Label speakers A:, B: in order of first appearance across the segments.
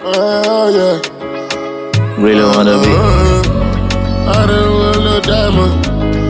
A: yeah.
B: Really wanna be.
A: I don't want no diamond.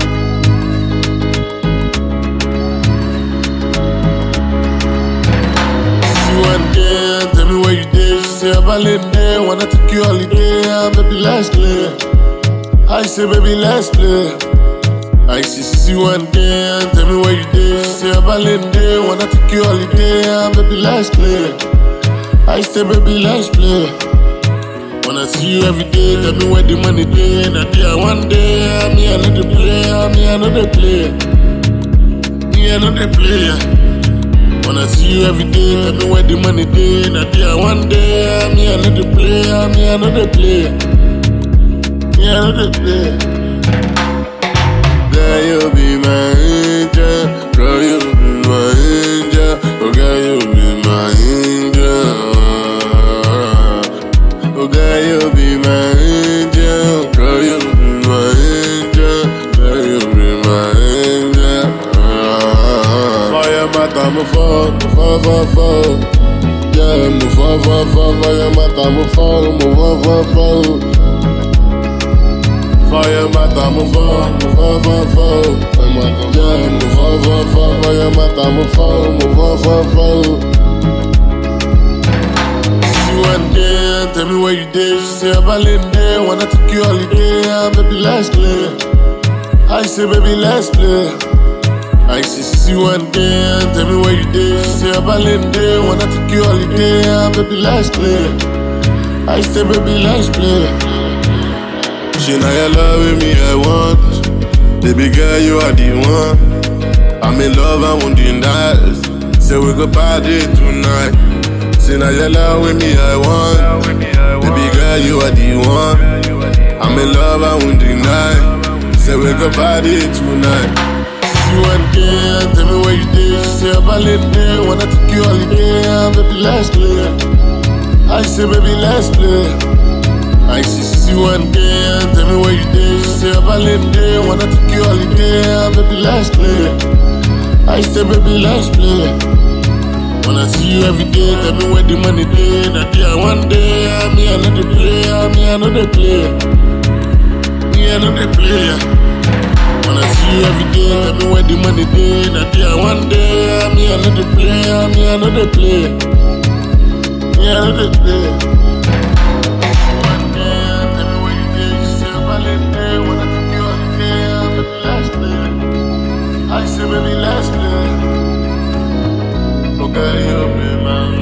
A: See one day and tell me where you did. She say I'm there, wanna take you holiday. Baby, let's play. I say, baby, let's play. I see one day and tell me where you did. She say I'm there, wanna take you holiday. Baby, let's play. I say, baby, let's play. Wanna see you every day, tell me where the money day. That day, one day, me another player, me another player, me another player. Wanna see you every day, tell me where the money day. That day, one day, me another player, me another player, me another player. Girl, you be my angel, girl, you be my angel, oh girl, you be my angel. Oh girl, you be my angel, girl, you be my angel, girl, you be my angel. Fire matter, me fall, yeah, me fall, fire matter, me fall, fire matter, me fall, yeah, me fall, fire matter, me fall. One day and tell me where you did. She say I'm there, wanna take you holiday. Baby, let's play. I say, baby, let's play. I see one day and tell me where you did. She say I'm there, wanna take you holiday. Baby, let's play. I say, baby, let's play. She know your love with me, I want. Baby girl, you are the one. I'm in love, I won't deny it. Say we go party tonight. Say now your love with me, I want. Baby girl, you are the one. I'm in love, I won't deny. Say we go party tonight. See one day and tell me where you did. She say I'm there, wanna take you holiday. Baby, let's play. I say, baby, let's play. I see one day and tell me where you did. She say I'm there, wanna take you holiday. Baby, let's play. I say, baby, let's play. Wanna see you every day, tell me where the money day. That day, one day, me another player, me another player, me another player. Wanna see you every day, tell me where the money day. That day, one day, me another player, me another player, me another player. One day, tell me where you day. She say I'm there, wanna take you holiday. Baby, let's play. I say, baby, let's play. Girl, you be my